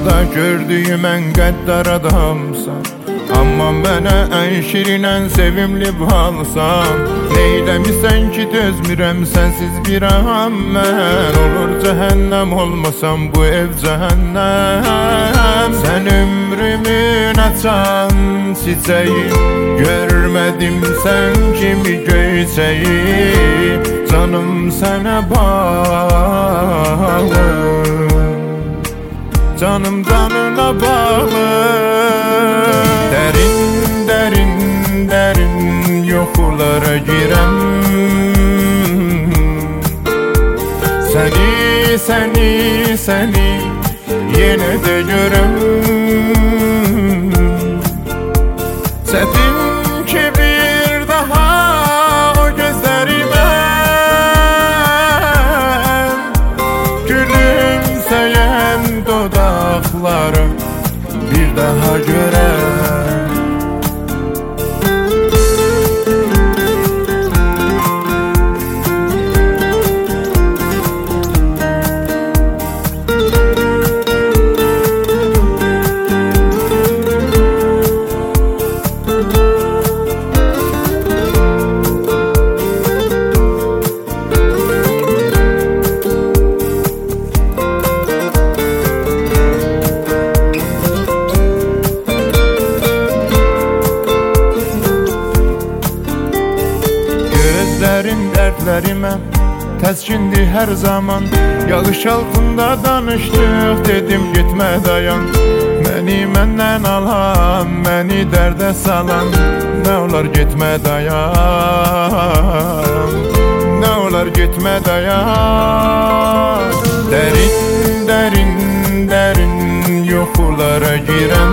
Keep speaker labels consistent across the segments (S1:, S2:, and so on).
S1: Dünyada gördüğüm en qəddar adamsan, amma mənə ən şirin, ən sevimli balsan. Neyləmisən ki dözmürəm sənsiz bir an mən? Olur cəhənnəm olmasam bu ev cəhənnəm. Sən ömrümün açan çiçeği, görmədim sən kimi göyçeği. Canım sənə bağlı, canım canına bağlı. Derin derin derin yoxulara girəm, səni yenə də görəm. Çətin ki bir daha o gözlərimə gülümsəyən dodaqları bir daha görəm. Gözlərin dərdlərimə təskindir hər zaman. Yağış altında danışdıq, dedim getmə dayan. Məni məndən alan, məni dərdə salan. Nə olar getmə dayan, nə olar getmə dayan. Dərin dərin dərin yoxulara girəm,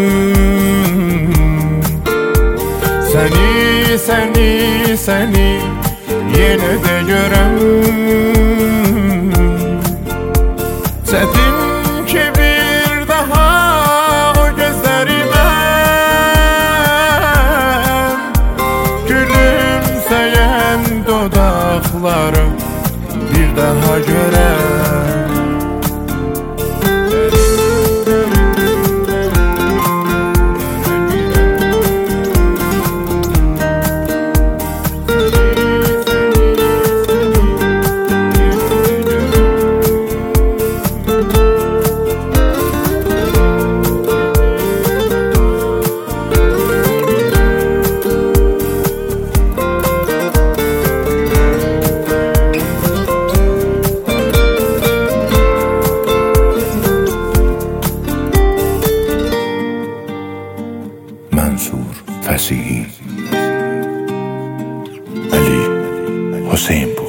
S1: səni yenə də görəm. Çətin ki bir daha o gözlərimə gülümsəyən dodaqları bir daha görəm.
S2: Mansur Fasihi, Ali Hüseyinpur.